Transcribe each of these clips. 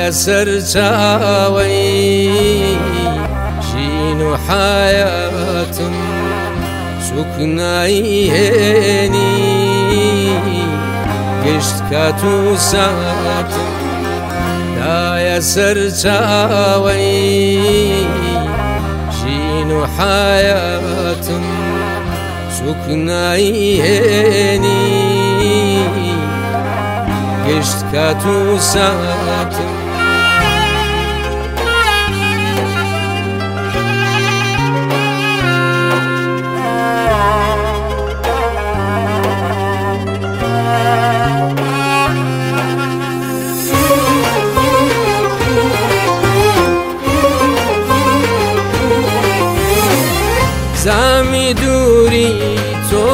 دایە سەرچاوەی ژین و حایەتم سوکنایی هێنی گشت کات و ساتم دایە سەرچاوەی ژین و حایەتم سوکنایی هێنی گشت کات و ساتم زامی دووری تۆ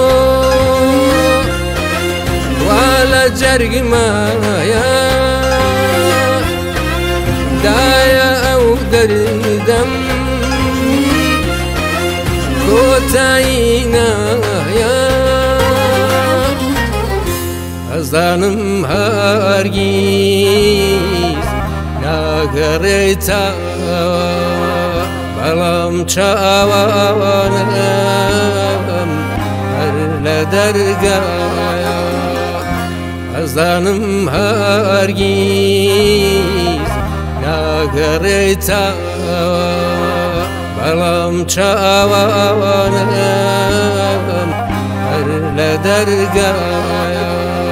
وا لە جەرگمایە دایە ئەو دەردەم کۆتایی نایە ئەزانم هەرگیز ناگەڕێیتەوە بەڵام چاوانم هەر لە دەرگایە ئەزانم هەرگیز ناگەڕێیتەوە بەڵام چاوانم هەر لە دەرگایە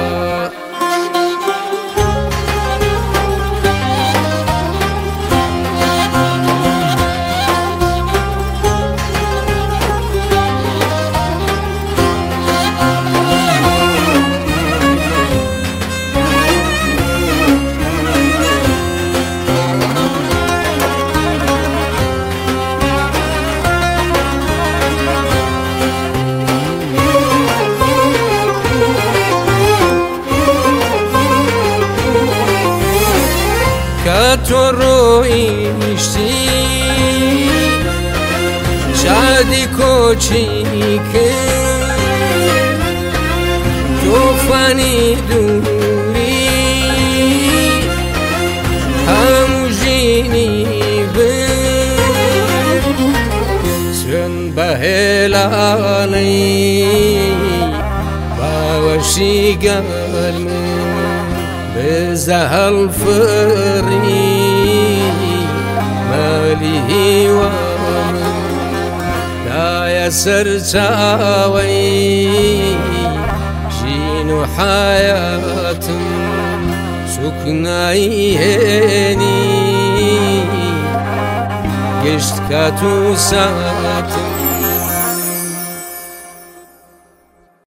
تۆ ڕۆیشتی شادی کۆچی کرد تۆفانی دووری هەموو ژینی برد سوێن بە هێلانەی باوەشی گەلمن بزە هەڵفڕی مالی هیوام دایە سەرچاوەی ژین و حایەتم سوکنایی هێنی گشت کات و ساتم